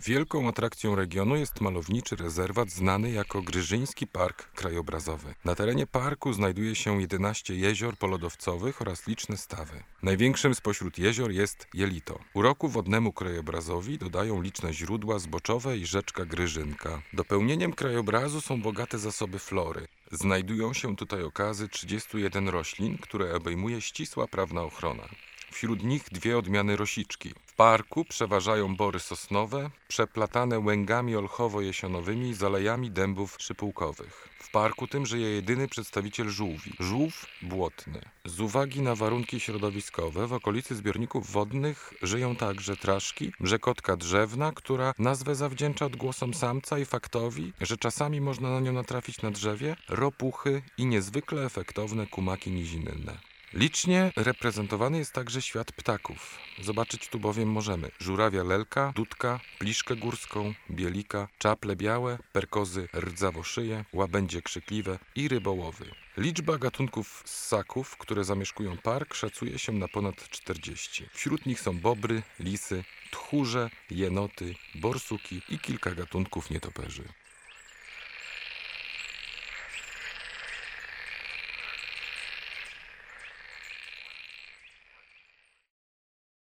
Wielką atrakcją regionu jest malowniczy rezerwat znany jako Gryżyński Park Krajobrazowy. Na terenie parku znajduje się 11 jezior polodowcowych oraz liczne stawy. Największym spośród jezior jest Jelito. Uroku wodnemu krajobrazowi dodają liczne źródła zboczowe i rzeczka Gryżynka. Dopełnieniem krajobrazu są bogate zasoby flory. Znajdują się tutaj okazy 31 roślin, które obejmuje ścisła prawna ochrona. Wśród nich 2 odmiany rosiczki. W parku przeważają bory sosnowe, przeplatane łęgami olchowo-jesionowymi z alejami dębów szypułkowych. W parku tym żyje jedyny przedstawiciel żółwi, żółw błotny. Z uwagi na warunki środowiskowe w okolicy zbiorników wodnych żyją także traszki, mrzekotka drzewna, która nazwę zawdzięcza odgłosom samca i faktowi, że czasami można na nią natrafić na drzewie, ropuchy i niezwykle efektowne kumaki nizinne. Licznie reprezentowany jest także świat ptaków. Zobaczyć tu bowiem możemy żurawia lelka, dudka, pliszkę górską, bielika, czaple białe, perkozy rdzawoszyje, łabędzie krzykliwe i rybołowy. Liczba gatunków ssaków, które zamieszkują park, szacuje się na ponad 40. Wśród nich są bobry, lisy, tchórze, jenoty, borsuki i kilka gatunków nietoperzy.